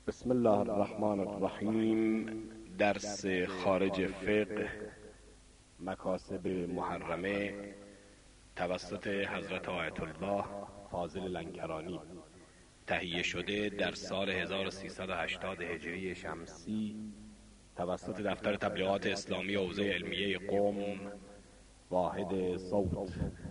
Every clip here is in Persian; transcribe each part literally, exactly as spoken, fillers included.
بسم الله الرحمن الرحیم. درس خارج فقه مکاسب محرمه توسط حضرت آیت الله فاضل لنکرانی، تهیه شده در سال هزار و سیصد و هشتاد هجری شمسی توسط دفتر تبلیغات اسلامی حوزه علمیه قم، واحد صوت.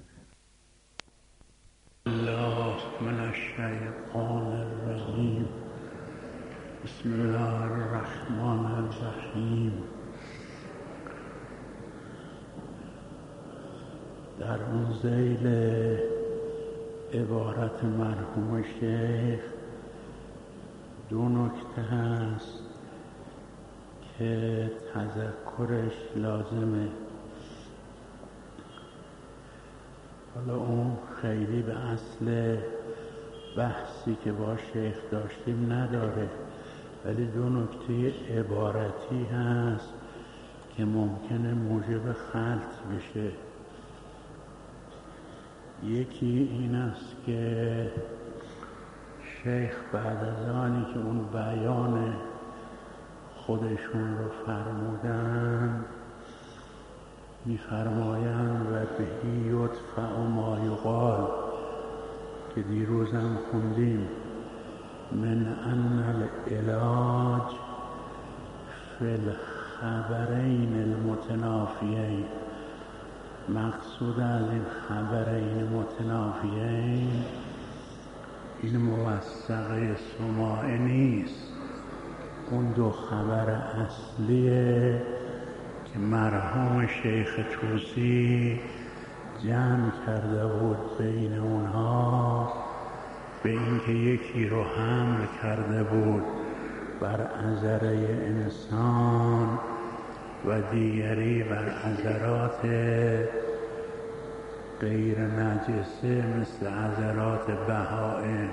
الله من الشیطان الرجیم. بسم الله الرحمن الرحیم. در اون ذیل عبارت مرحوم شیخ دو نکته هست که تذکرش لازمه. حالا اون خیلی به اصل بحثی که با شیخ داشتیم نداره، ولی دو نکته عبارتی هست که ممکنه موجب خلط بشه. یکی این است که شیخ بعد از آنی که اون بیان خودشون رو فرمودن می‌فرمایند و بهی یدفع ما یقال، که دیروز هم خوندیم، من ان العلاج فی الخبرین المتنافیین. مقصود از این خبرین متنافیین این موثقه سماعی نیست، اون دو خبر اصلیه که مرحوم شیخ طوسی جمع کرده بود بین اونها، به اینکه یکی رو حمل کرده بود بر عذره انسان و دیگری بر عذرات غیر نجسه مثل عذرات بهائم.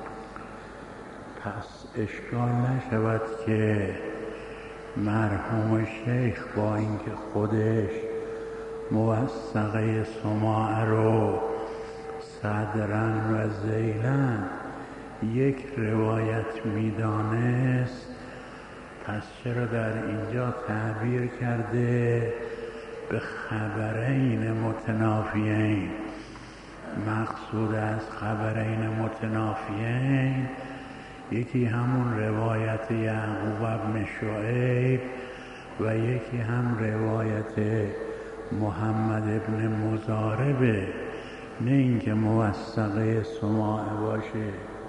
پس اشکال نشود که مرحوم شیخ با اینکه خودش موثقه سماع رو صدرن و ذیلن یک روایت میدانست، پس چرا در اینجا تعبیر کرده به خبرین متنافیین؟ مقصود از خبرین متنافیین یکی همون روایت یعقوب ابن شعیب و یکی هم روایت محمد ابن مضاربه، نه اینکه موثقه سماع باشه.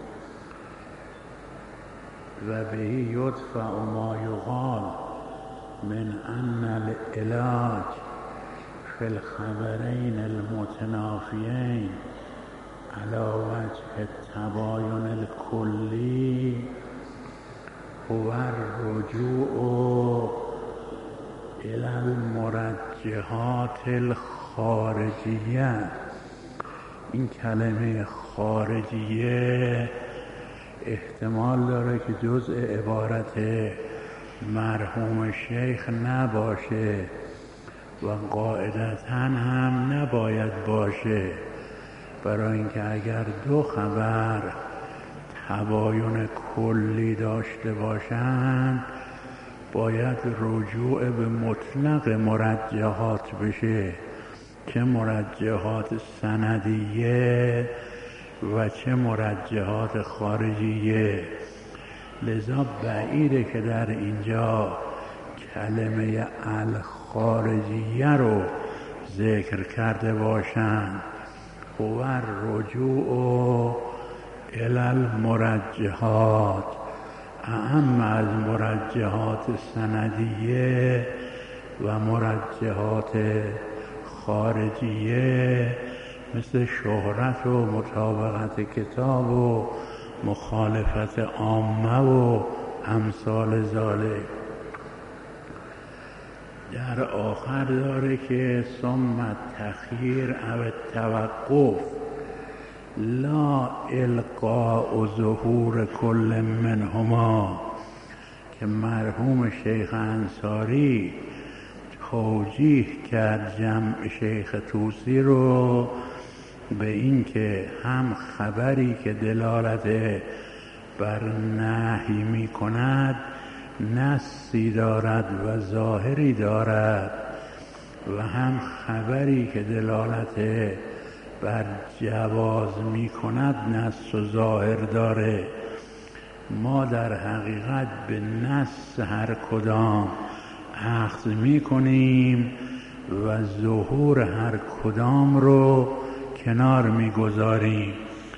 و بهی یدفع ما یقال من ان العلاج فی الخبرین المتنافیین علی وجه التباین الکلی هو الرجوع الی المرجحات الخارجیه. این کلمه خارجیه احتمال داره که جزء عبارت مرحوم شیخ نباشه و قاعدتاً هم نباید باشه، برای اینکه اگر دو خبر تباین کلی داشته باشند باید رجوع به مطلق مرجحات بشه، چه مرجحات سندیه و چه مرجحات خارجیه. لذا بعیده که در اینجا کلمه الخارجیه رو ذکر کرده باشند. هو الرجوع الی المرجحات، اعم از مرجحات سندیه و مرجحات خارجیه مثل شهرت و مطابقت کتاب و مخالفت عامه و امثال ذالک. در آخر داره که ثم التخییر او التوقف لا القاء ظهور کل منهما، که مرحوم شیخ انصاری توجیه کرد جمع شیخ طوسی رو به این که هم خبری که دلالت بر نهی می کند نصی دارد و ظاهری دارد و هم خبری که دلالت بر جواز می کند نص و ظاهر داره. ما در حقیقت به نص هر کدام اخذ می کنیم و ظهور هر کدام رو کنار می گذاریم.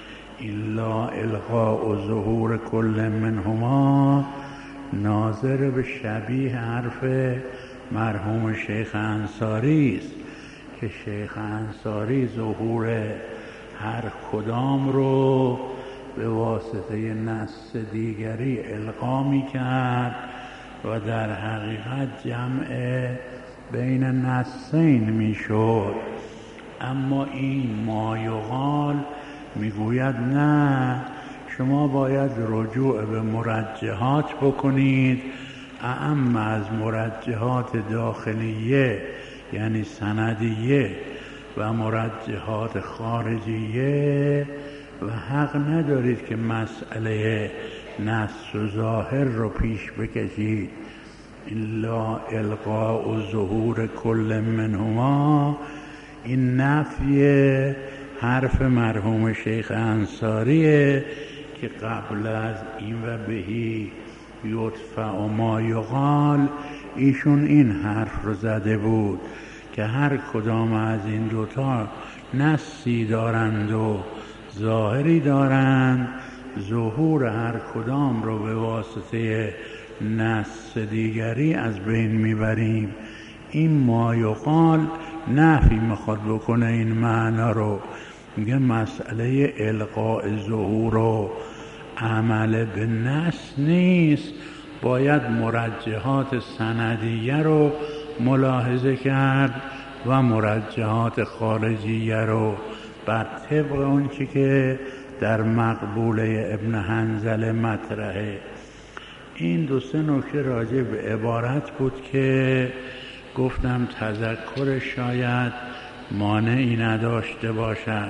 الا القاء و ظهور کل منهما ناظر به شبیه حرف مرحوم شیخ انصاری است که شیخ انصاری ظهور هر کدام رو به واسطه نص دیگری القا می کرد و در حقیقت جمع بین نصین می شد. اما این ما یقال می گوید نه، شما باید رجوع به مرجحات بکنید، اعم از مرجحات داخلیه یعنی سندیه و مرجحات خارجیه و حق ندارید که مسئله نص و ظاهر رو پیش بکشید. الا القاء و ظهور کل منهما، این نفی حرف مرحوم شیخ انصاریه که قبل از این و بهی یدفع و ما یقال ایشون این حرف رو زده بود که هر کدام از این دوتا نصی دارند و ظاهری دارند، ظهور هر کدام رو به واسطه نص دیگری از بین میبریم. این ما یقال نفی میخواد بکنه این معنا رو، میگه مسئله القاء ظهور و عمل به نص نیست، باید مرجحات سندیه رو ملاحظه کرد و مرجحات خارجیه رو بر طبق اون چی که در مقبوله ابن حنظله مطرحه. این دو سه نکته راجع به عبارت بود که گفتم تذکر شاید مانعی نداشته باشد.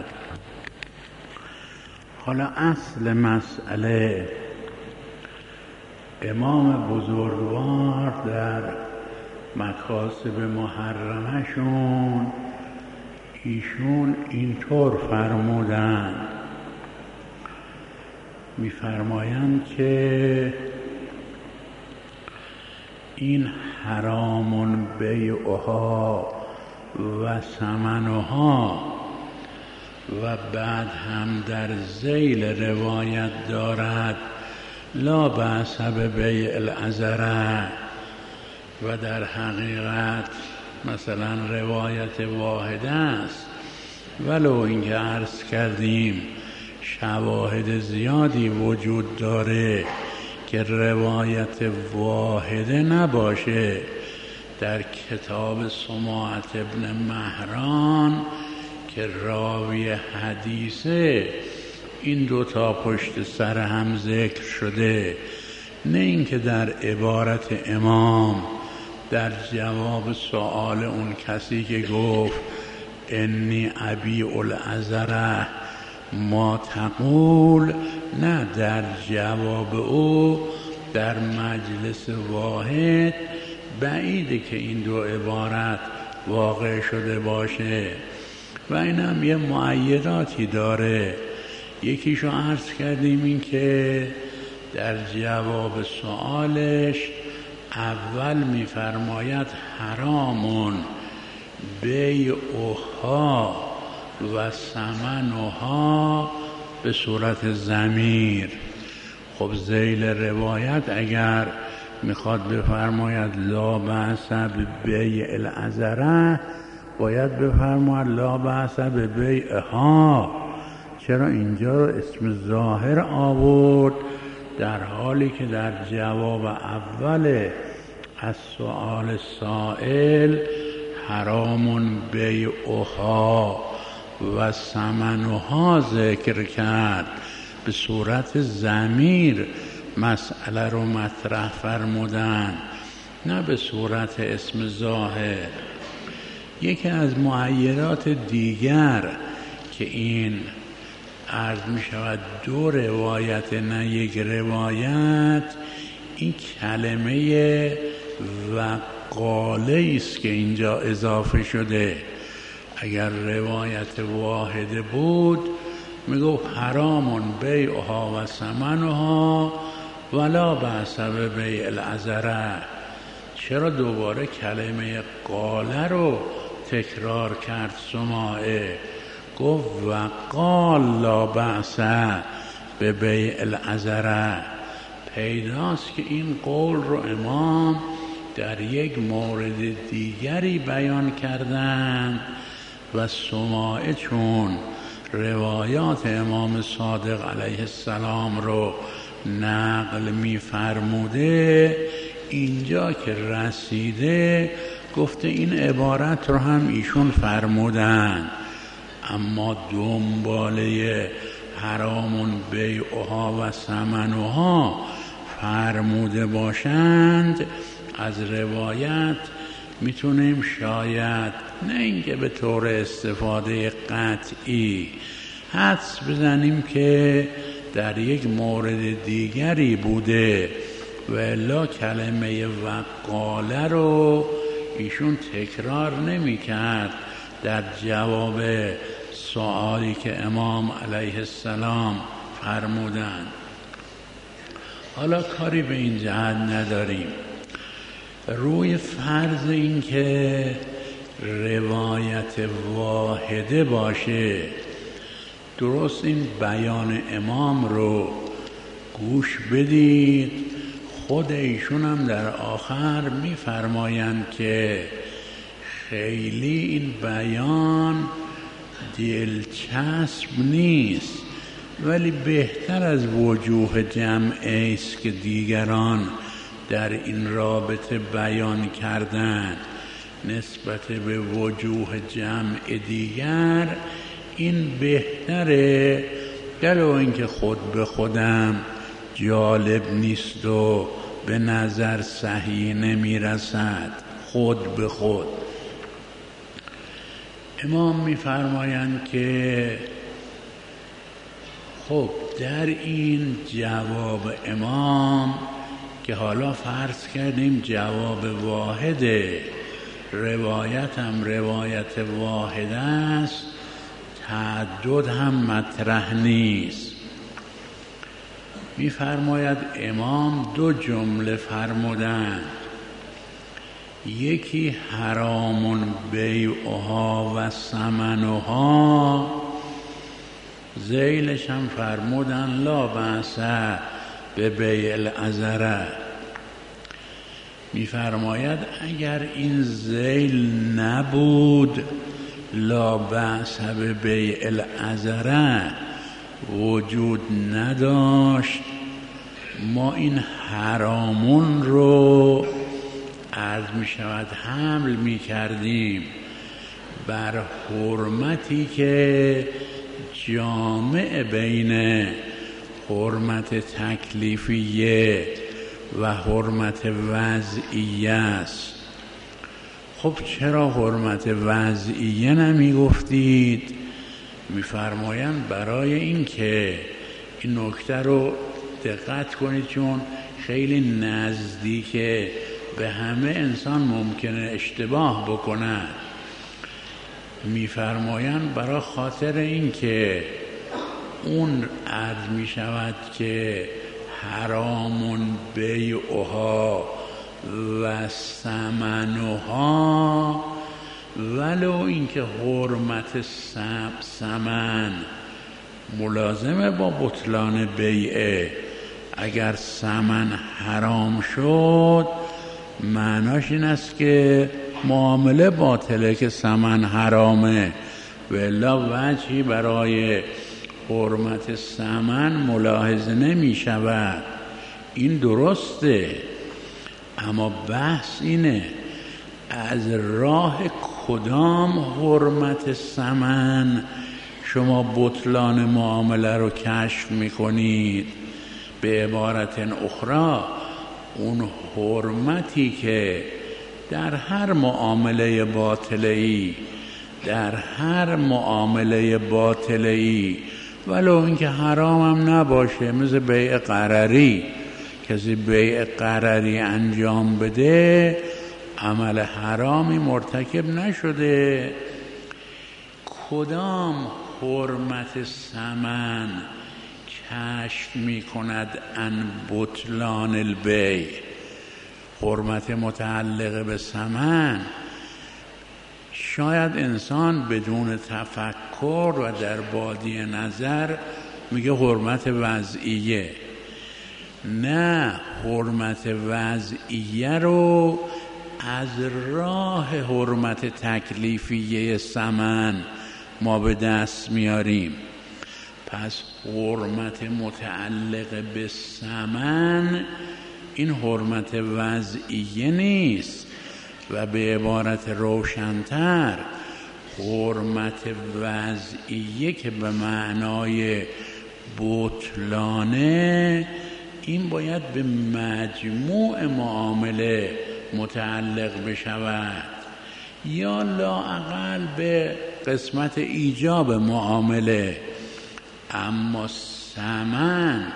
حالا اصل مسئله امام بزرگوار در مکاسب محرمشون ایشون اینطور فرمودن، میفرمایند که این حرام بیعها و ثمنها و بعد هم در ذیل روایت دارد لا بأس ببیع العذره و در حقیقت مثلا روایت واحده است، ولو اینکه عرض کردیم شواهد زیادی وجود داره که روایت واحده نباشه. در کتاب سماعت ابن مهران که راوی حدیثه این دوتا پشت سر هم ذکر شده، نه اینکه در عبارت امام در جواب سؤال اون کسی که گفت انی ابیع العذره ما تقول، نه در جواب او در مجلس واحد بعیده که این دو عبارت واقع شده باشه و این هم یه مؤیداتی داره. یکیشو عرض کردیم این که در جواب سؤالش اول میفرماید حرامون بیعها و ثمنها به صورت ضمیر. خب ذیل روایت اگر میخواد بفرماید لا بأس ببیع العذره باید بفرماید لا بأس ببیعها. چرا اینجا رو اسم ظاهر آورد در حالی که در جواب اول از سؤال سائل حرام بیعها و ثمنها ذکر کرد، به صورت ضمیر مسئله رو مطرح فرمودن، نه به صورت اسم ظاهر. یکی از مؤیدات دیگر که این عرض می شود دو روایت نه یک روایت، این کلمه وقاله است که اینجا اضافه شده. اگر روایت واحده بود می گفت حرامون بیعها و ثمنها ولا بأس ببیع العذره. چرا دوباره کلمه قاله رو تکرار کرد سماعه؟ گفت وقال لا بأس ببیع العذره. پیداست که این قول رو امام در یک مورد دیگری بیان کردند و سماعه چون روایات امام صادق علیه السلام رو نقل می فرموده، اینجا که رسیده گفته این عبارت رو هم ایشون فرمودن، اما دنباله حرامون بیعها و ثمنها فرموده باشند از روایت میتونیم شاید نه اینکه به طور استفاده قطعی حدس بزنیم که در یک مورد دیگری بوده و الا کلمه وقاله رو ایشون تکرار نمی کرد در جواب سوالی که امام علیه السلام فرمودند. حالا کاری به این جهت نداریم. روی فرض این که روایت واحده باشه، درست این بیان امام رو گوش بدید. خود ایشون هم در آخر می‌فرمایند که خیلی این بیان دلچسب نیست، ولی بهتر از وجوه جمعی است که دیگران در این رابطه بیان کردن نسبت به وجوه جمع دیگر. این بهتره، گلو اینکه خود به خودم جالب نیست و به نظر صحیح نمی رسد. خود به خود امام می فرمایند که خب در این جواب امام که حالا فرض کردیم جواب واحده، روایت هم روایت واحده است، تعدد هم مطرح نیست. می فرماید امام دو جمله فرمودند، یکی حرام بیعها و ثمنها، ذیلش هم فرمودن لا بأس ببیع العذره. می فرماید اگر این ذیل نبود، لا بأس ببیع العذره وجود نداشت، ما این حرامون رو عرض می شود حمل می کردیم بر حرمتی که جامع بین حرمت تکلیفیه و حرمت وضعیه است. خب چرا حرمت وضعیه نمی گفتید؟ می فرمایند برای این که این نکته رو دقت کنید، چون خیلی نزدیکه به همه انسان ممکنه اشتباه بکنه. می فرمایند برای خاطر این که اون عرض می شود که حرامون بیعها و ثمنها، ولو اینکه حرمت ثمن ملازمه با بطلان بیعه، اگر ثمن حرام شد معناش این است که معامله باطله که ثمن حرامه، والا وجهی برای حرمت ثمن ملاحظه نمی شود. این درسته، اما بحث اینه از راه کدام حرمت ثمن شما بطلان معامله رو کشف میکنید. به عبارت اخرى اون حرمتی که در هر معامله باطله‌ای در هر معامله باطله‌ای ولو اینکه حرام هم نباشه، مثل بیع قرری. کسی بیع قرری انجام بده عمل حرامی مرتکب نشده. کدام حرمت ثمن کشف می کند ان بطلان البیع؟ حرمت متعلق به ثمن شاید انسان بدون تفکر و در بادی نظر میگه حرمت وضعیه. نه، حرمت وضعیه رو از راه حرمت تکلیفیه ثمن ما به دست میاریم. پس حرمت متعلق به ثمن این حرمت وضعیه نیست، و به عبارت روشن‌تر حرمت وضعیه که به معنای بطلانه، این باید به مجموع معامله متعلق بشود یا لااقل به قسمت ایجاب معامله. اما ثمن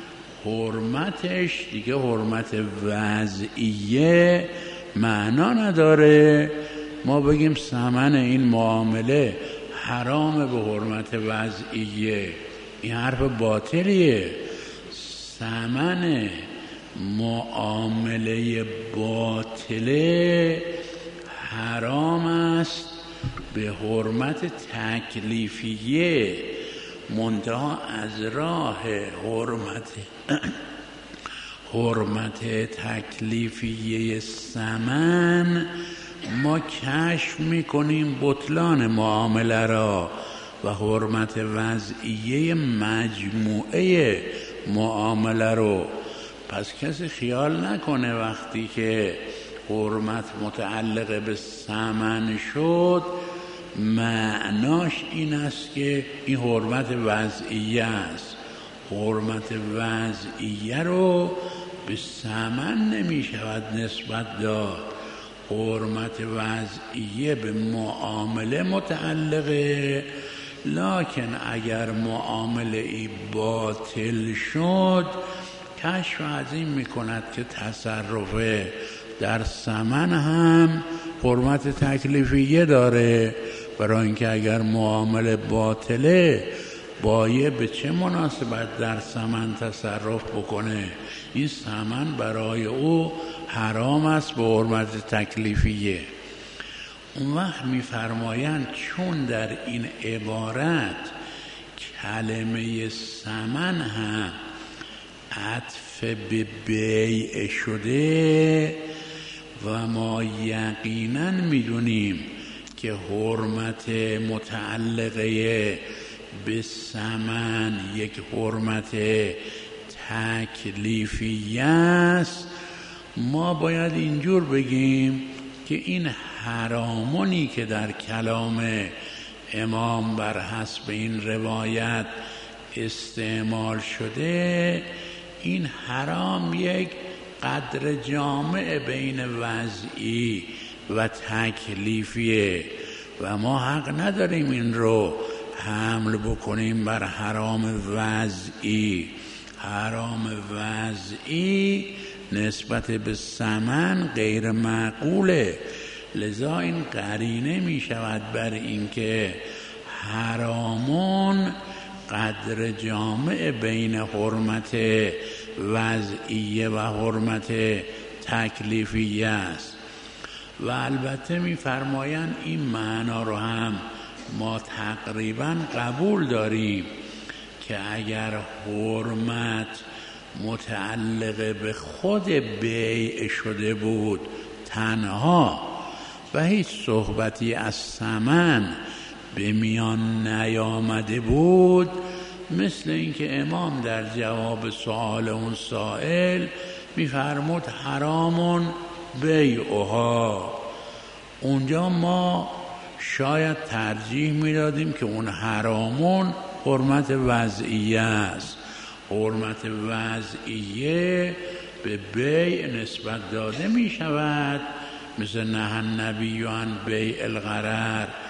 حرمتش دیگه حرمت وضعیه معنا نداره. ما بگیم ثمن این معامله حرام به حرمت وضعیه، این حرف باطلیه. ثمن معامله باطله حرام است به حرمت تکلیفیه، منتها از راه حرمت حرمت تکلیفیه ثمن ما کشف میکنیم بطلان معامله را و حرمت وضعیه مجموعه معامله رو. پس کسی خیال نکنه وقتی که حرمت متعلق به ثمن شد معناش این است که این حرمت وضعیه است. حرمت وضعیه رو به ثمن نمی شود نسبت داد. حرمت وضعیه به معامله متعلقه، لکن اگر معامله ای باطل شد کشف از این می کند که تصرف در ثمن هم حرمت تکلیفیه داره، برای اینکه اگر معامله باطله بایه به چه مناسبت در ثمن تصرف بکنه؟ این ثمن برای او حرام است به حرمت تکلیفیه. اون وقت می‌فرمایند چون در این عبارت کلمه ثمن هم عطف به بیع شده و ما یقینا می‌دونیم که حرمت متعلقه به ثمن یک حرمت تکلیفیه است، ما باید اینجور بگیم که این حرامونی که در کلام امام بر حسب این روایت استعمال شده، این حرام یک قدر جامع بین وضعی و تکلیفیه و ما حق نداریم این رو حمل بکنیم بر حرام وضعی. حرام وضعی نسبت به ثمن غیر معقوله، لذا این قرینه می شود بر اینکه حرامون قدر جامع بین حرمت وضعیه و حرمت تکلیفیه است. و البته می فرمایند این معنا رو هم ما تقریبا قبول داریم که اگر حرمت متعلق به خود بیع شده بود تنها و هیچ صحبتی از ثمن به میان نیامده بود، مثل اینکه امام در جواب سؤال اون سائل می‌فرمود حرامون بیعها، اونجا ما شاید ترجیح میدادیم که اون حرامون حرمت وضعیه است. حرمت وضعیه به بیع نسبت داده می شود، مثل نهی النبی عن بیع الغرر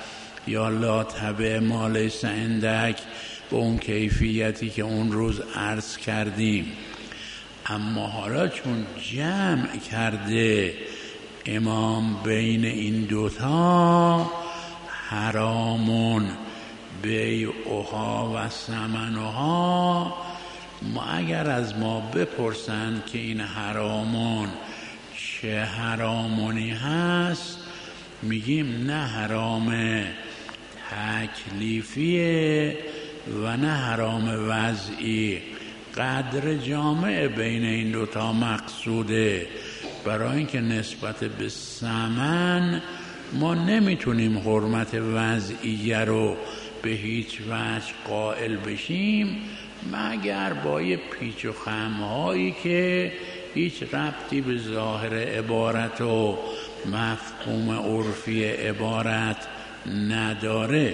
یا لا تبع ما لیس عندک به اون کیفیتی که اون روز عرض کردیم. اما حالا چون جمع کرده امام بین این دوتا، حرامون بیعها و ثمنها، ما اگر از ما بپرسند که این حرامون چه حرامونی هست، میگیم نه حرام تکلیفیه و نه حرام وضعی. قدر جامع بین این دوتا مقصوده، برای اینکه نسبت به ثمن ما نمیتونیم حرمت وضعیه رو به هیچ وجه قائل بشیم مگر با یه پیچ و خم‌هایی که هیچ ربطی به ظاهر عبارت و مفهوم عرفی عبارت نداره.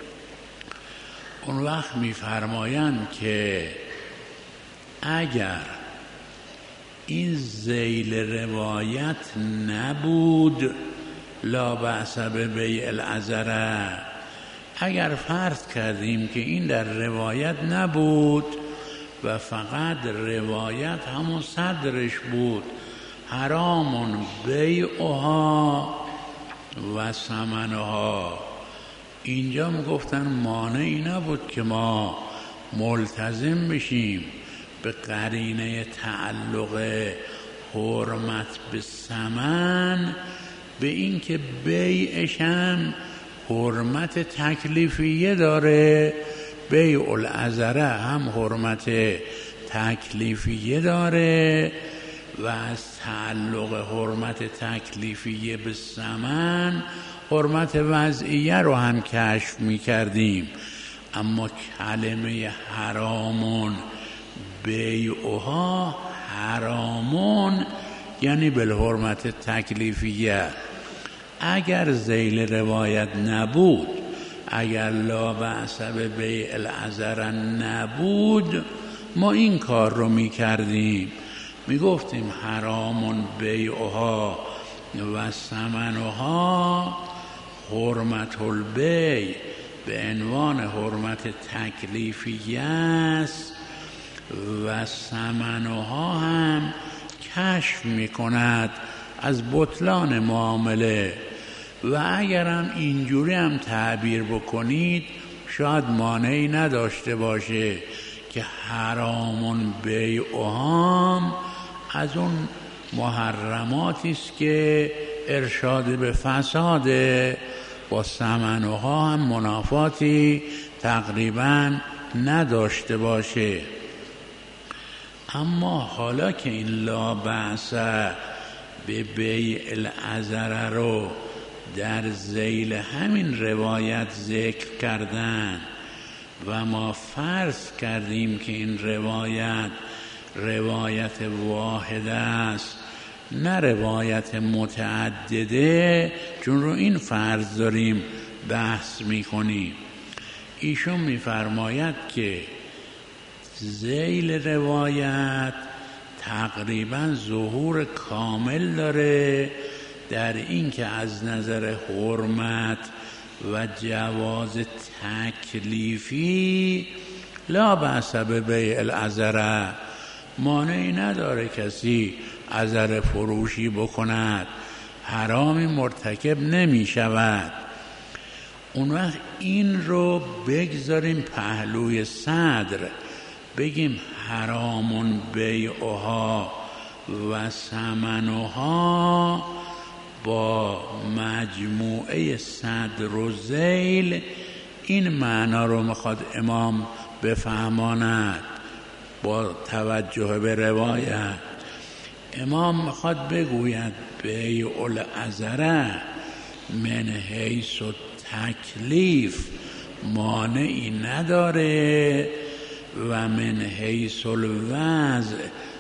اون وقت می‌فرمایند که اگر این ذیل روایت نبود لا بأس ببیع العذره، اگر فرض کردیم که این در روایت نبود و فقط روایت همون صدرش بود حرامون بیعها و ثمنها، اینجا میگفتن مانعی نبود که ما ملتزم بشیم به قرینه تعلق حرمت به ثمن به این که بیعش هم حرمت تکلیفیه داره، بیع العذره هم حرمت تکلیفیه داره و از تعلق حرمت تکلیفیه به ثمن حرمت وضعیه رو هم کشف می کردیم. اما کلمه حرامون بیعها، حرامون یعنی بالحرمت تکلیفیه. اگر ذیل روایت نبود، اگر لا بأس ببیع العذره نبود، ما این کار رو می کردیم، می گفتیم حرامون بیعها و ثمنها، حرمت البیع به عنوان حرمت تکلیفیه است و ثمنها هم کشف می کند از بطلان معامله. و اگرم اینجوری هم تعبیر بکنید شاید مانعی نداشته باشه که حرامون بیعهم از اون محرماتی است که ارشاد به فساده، با ثمنها هم منافاتی تقریبا نداشته باشه. اما حالا که این لا بأس به بیع العذره رو در ذیل همین روایت ذکر کردن و ما فرض کردیم که این روایت روایت واحده است نه روایت متعدده، چون رو این فرض داریم بحث میکنیم، ایشون میفرماید که ذیل روایت تقریبا ظهور کامل داره در این که از نظر حرمت و جواز تکلیفی لا بأس ببیع العذره، مانعی نداره کسی عذره فروشی بکند، حرامی مرتکب نمی شود. اون وقت این رو بگذاریم پهلوی صدر، بگیم حرامون بیعها و ثمنها با مجموعه صدر و ذیل این معنا رو میخواد امام بفهماند. با توجه به روایت امام میخواد بگوید بیع العذره من حیث تکلیف مانعی نداره و من حیث الوضع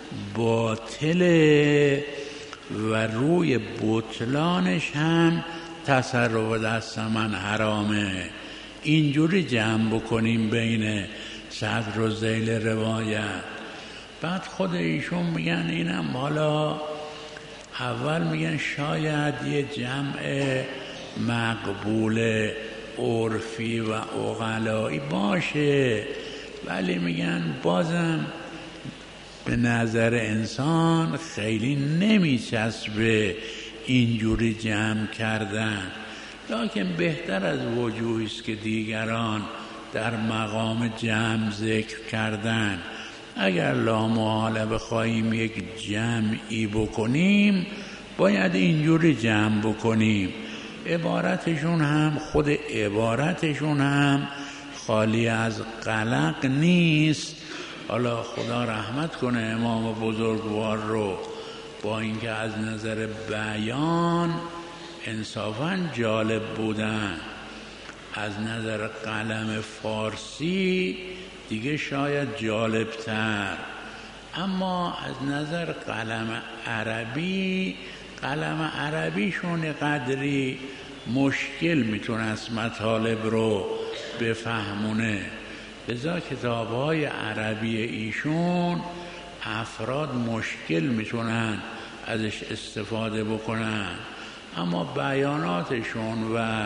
باطله و روی بطلانش هم تصرف دست من حرامه. اینجوری جمع بکنیم بین صدر و ذیل روایت. بعد خود ایشون میگن اینم حالا اول میگن شاید یه جمع مقبوله عرفی و عقلایی باشه، ولی میگن بازم به نظر انسان خیلی نمیچسبه اینجوری جمع کردن، لکن بهتر از وجوهی است که دیگران در مقام جمع ذکر کردن. اگر لامحاله بخواهیم یک جمعی بکنیم باید اینجوری جمع بکنیم. عبارتشون هم خود عبارتشون هم خالی از قلق نیست. حالا خدا رحمت کنه امام بزرگوار رو، با اینکه از نظر بیان انصافاً جالب بودن، از نظر قلم فارسی دیگه شاید جالبتر، اما از نظر قلم عربی قلم عربیشون قدری مشکل میتونست مطالب رو بفهمونه. لذا کتاب‌های عربی ایشون افراد مشکل میتونن ازش استفاده بکنن، اما بیاناتشون و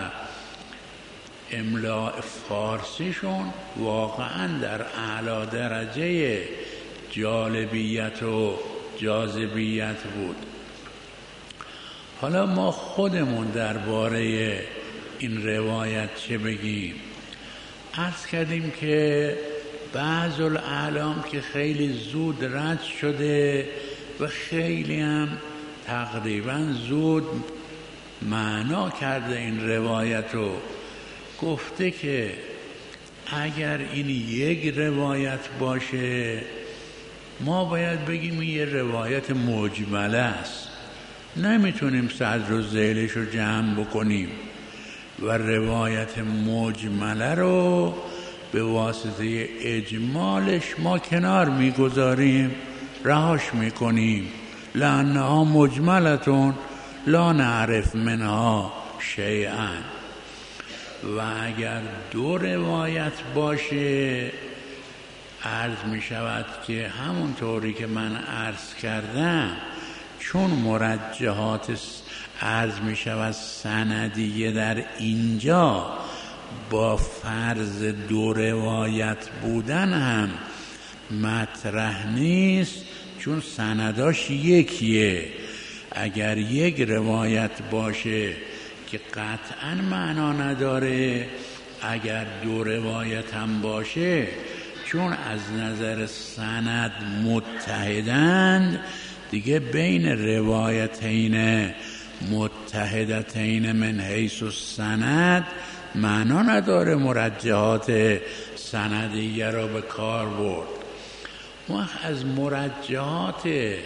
املاء فارسیشون واقعا در اعلی درجه جالبیت و جاذبیت بود. حالا ما خودمون درباره این روایت چه بگیم؟ عرض کردیم که بعض الاعلام که خیلی زود رد شده و خیلی هم تقریبا زود معنا کرده این روایت رو، گفته که اگر این یک روایت باشه ما باید بگیم این یه روایت مجمله است، نمیتونیم صدر و ذیلش رو جمع بکنیم و روایت مجمله رو به واسطه اجمالش ما کنار میگذاریم، رهاش میکنیم. لانها مجملتون لا نعرف منها شیئا. و اگر دو روایت باشه عرض می شود که همون طوری که من عرض کردم، چون مرجحات عرض می شود سندیه در اینجا با فرض دو روایت بودن هم مطرح نیست، چون سنداش یکیه. اگر یک روایت باشه که قطعا معنا نداره، اگر دو روایت هم باشه چون از نظر سند متحدند، دیگه بین روایتین متحدتین من حیث السند معنا نداره مرجحات سندیه را به کار برد. ما از مرجحات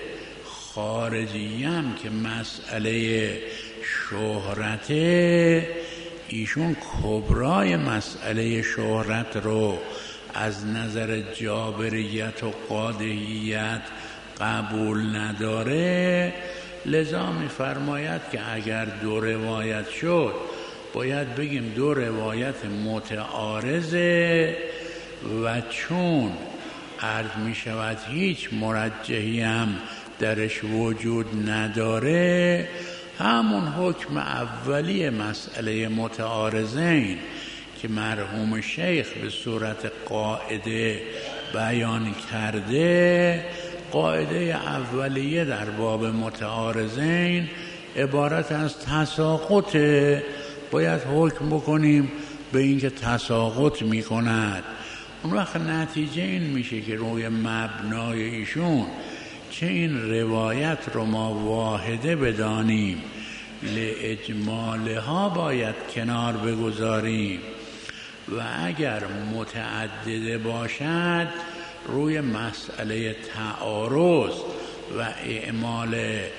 خارجی هم که مسئله شهرت، ایشون کبرای مسئله شهرت رو از نظر جابریت و قادحیت قبول نداره، لذا می فرماید که اگر دو روایت شد باید بگیم دو روایت متعارضه و چون عرض می شود هیچ مرجحی هم درش وجود نداره، همون حکم اولی مسئله متعارضین که مرحوم شیخ به صورت قاعده بیان کرده، قاعده اولیه در باب متعارضین عبارت از تساقط، باید حکم بکنیم به اینکه تساقط می کند. اون وقت نتیجه این میشه که روی مبنای ایشون چه این روایت رو ما واحده بدانیم، لاجمالها باید کنار بگذاریم، و اگر متعدده باشد روی مسئله تعارض و اعمال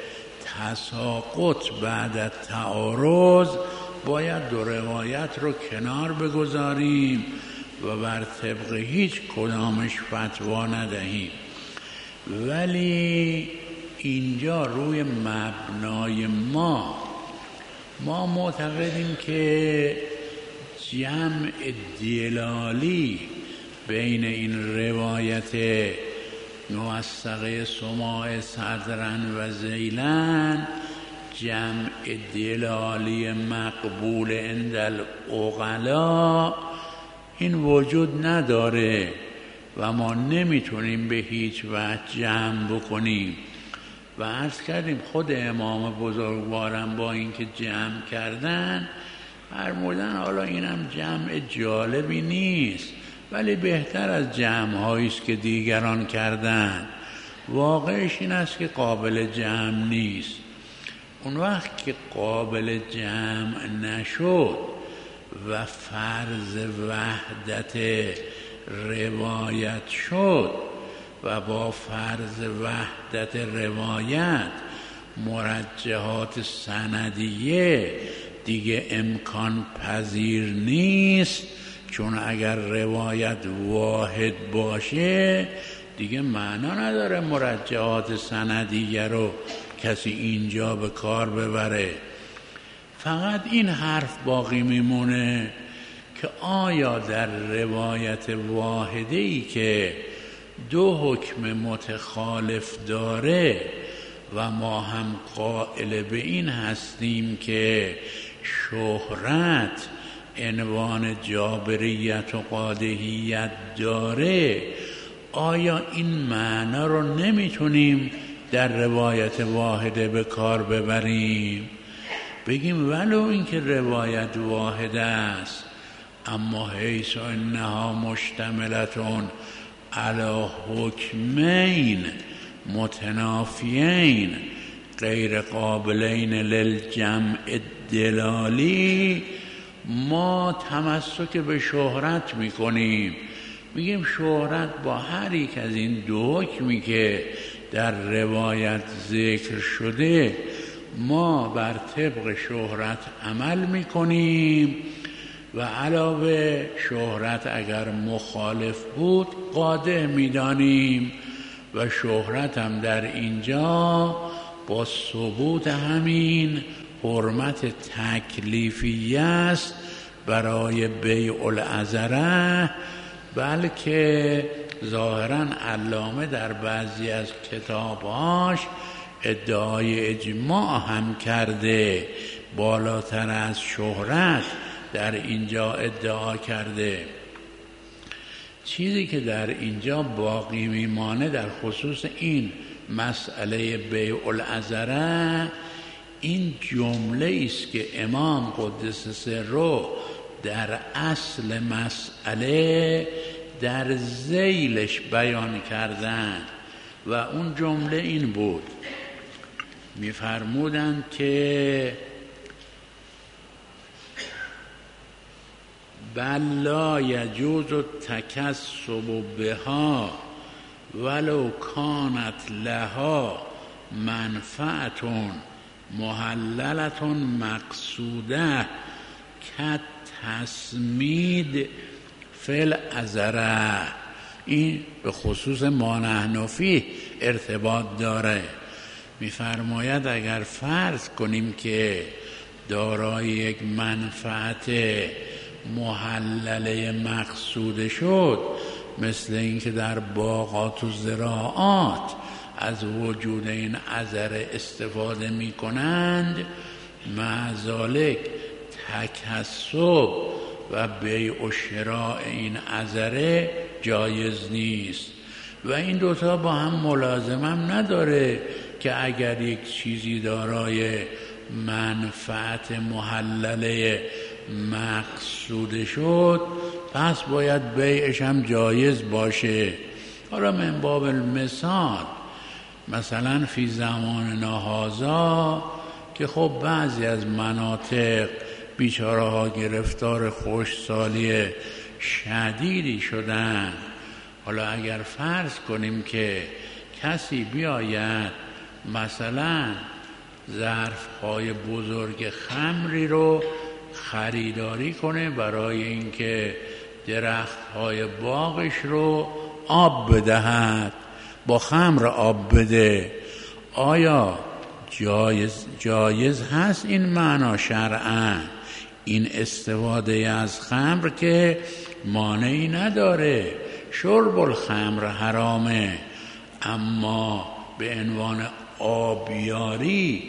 تساقط بعد از تعارض باید دو روایت رو کنار بگذاریم و بر طبق هیچ کدامش فتوا ندهیم. ولی اینجا روی مبنای ما ما معتقدیم که جمع دلالی بین این روایت موثقه سماع صدرن و ذیلن جمع دلالی مقبول عند العقلا این وجود نداره و ما نمیتونیم به هیچ وجه جمع بکنیم. و عرض کردیم خود امام بزرگوارم با اینکه جمع کردن فرمودن حالا اینم جمع جالبی نیست ولی بهتر از جمع هایی است که دیگران کردن. واقعش این است که قابل جمع نیست. اون وقت که قابل جمع نشد و فرض وحدت روایت شد و با فرض وحدت روایت مرجحات سندیه دیگه امکان پذیر نیست، چون اگر روایت واحد باشه دیگه معنا نداره مرجحات سندیه رو کسی اینجا به کار ببره. فقط این حرف باقی میمونه که آیا در روایت واحده‌ای که دو حکم متخالف داره و ما هم قائل به این هستیم که شهرت عنوان جابریت و قادحیت داره، آیا این معنا رو نمیتونیم در روایت واحده به کار ببریم؟ بگیم ولو اینکه روایت واحده است اما حیث انها مشتملتون علی حکمین متنافیین غیر قابلین للجمع دلالی، ما تمسک به شهرت میکنیم. میگیم شهرت با هر یک از این دو حکمی که در روایت ذکر شده ما بر طبق شهرت عمل میکنیم و علاوه شهرت اگر مخالف بود قادح میدانیم و شهرت هم در اینجا با ثبوت همین حرمت تکلیفی است برای بیع العذره، بلکه ظاهراً علامه در بعضی از کتابهاش ادعای اجماع هم کرده، بالاتر از شهرت در اینجا ادعا کرده. چیزی که در اینجا باقی میمانه در خصوص این مسئله بیع العذره این جمله است که امام قدس سره در اصل مسئله در ذیلش بیان کردن و اون جمله این بود، می‌فرمودند که بل لا یجوز التکسب بها ولو کانت لها منفعت محللت مقصوده کالتسمید فی العذره. این به خصوص ما نحن فیه ارتباط داره. می‌فرماید اگر فرض کنیم که دارای یک منفعت محلله مقصود شد، مثل اینکه در باغات و زراعات از وجود این عذره استفاده می کنند، مع ذالک تکسب و بیع و شراء این عذره جایز نیست. و این دوتا با هم ملازم هم نداره که اگر یک چیزی دارای منفعت محلله مقصود شد پس باید بیعش هم جایز باشه. حالا من باب المثال مثلا فی زمان هذا که خب بعضی از مناطق بیچاره ها گرفتار خشکسالی شدیدی شدن، حالا اگر فرض کنیم که کسی بیاید مثلا ظرف های بزرگ خمری رو خریداری کنه برای اینکه درخت های باغش رو آب بدهد، با خمر آب بده، آیا جایز, جایز هست این معنا شرعاً؟ این استفاده از خمر که مانعی نداره، شرب الخمر حرامه، اما به عنوان آبیاری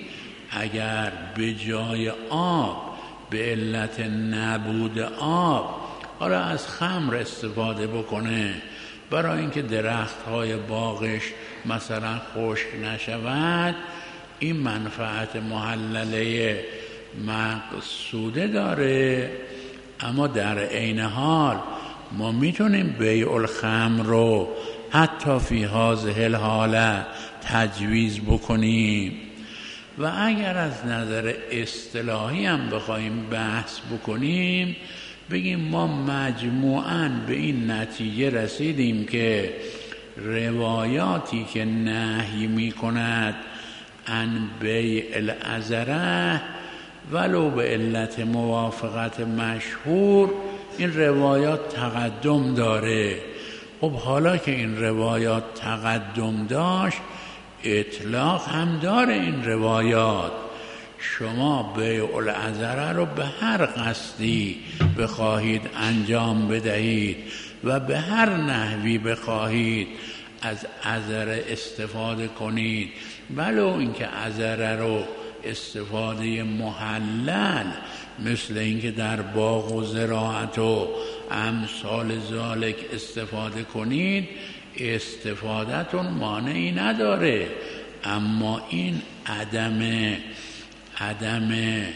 اگر به جای آب به علت نبود آب حالا از خمر استفاده بکنه برای اینکه درخت‌های باغش مثلا خشک نشود، این منفعت محلله مقصوده داره. اما در عین حال ما میتونیم بیع الخمر رو حتی فی هذه الحاله تجویز بکنیم. و اگر از نظر اصطلاحی هم بخوایم بحث بکنیم، بگیم ما مجموعاً به این نتیجه رسیدیم که روایاتی که نهی می کند عن بیع العذره ولو به علت موافقت مشهور، این روایات تقدم داره. خب حالا که این روایات تقدم داشت، اطلاق هم داره این روایات. شما بیع العذره رو به هر قصدی بخواهید انجام بدهید و به هر نحوی بخواهید از عذره استفاده کنید، ولو اینکه عذره رو استفاده محلل مثل اینکه در باغ و زراعت و امثال ذالک استفاده کنید، استفادهتون مانعی نداره. اما این عدم عدم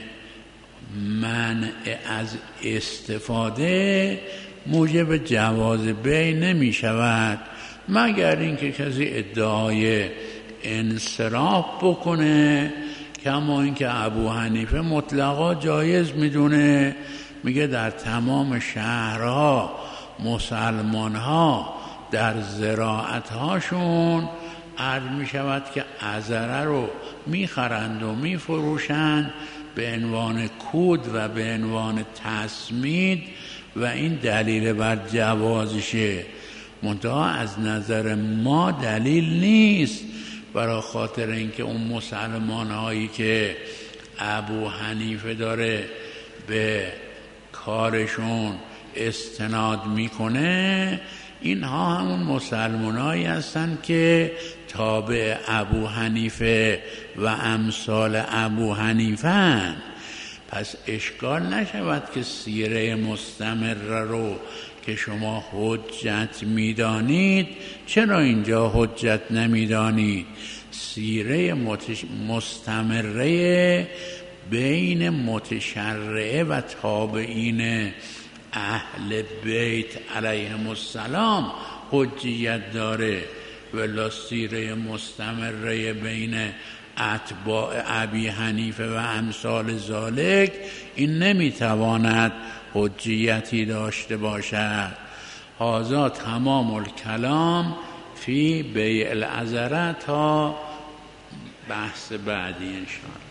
منع از استفاده موجب جواز بیع نمی شود، مگر اینکه کسی ادعای انصراف بکنه، کما اینکه ابو حنیفه مطلقا جایز میدونه. میگه در تمام شهرها مسلمان ها در زراعت هاشون عرض می شود که عذره رو می خرند و می فروشند به عنوان کود و به عنوان تسمید و این دلیل بر جوازشه. منتها از نظر ما دلیل نیست، برای خاطر اینکه اون مسلمان هایی که ابو حنیفه داره به کارشون استناد میکنه، اینها همون مسلمان هایی هستن که تابع ابو حنیفه و امثال ابو حنیفه هن. پس اشکال نشود که سیره مستمر رو که شما حجت میدانید چرا اینجا حجت نمیدانید؟ سیره مستمره بین متشرعه و تابعین اهل بیت علیهم السلام حجیت داره، ولی سیره مستمره بین اتباع ابی حنیفه و امثال ذالک این نمیتواند حجیتی داشته باشد. هذا تمام الکلام فی بیع العذره تا بحث بعدی انشاءالله.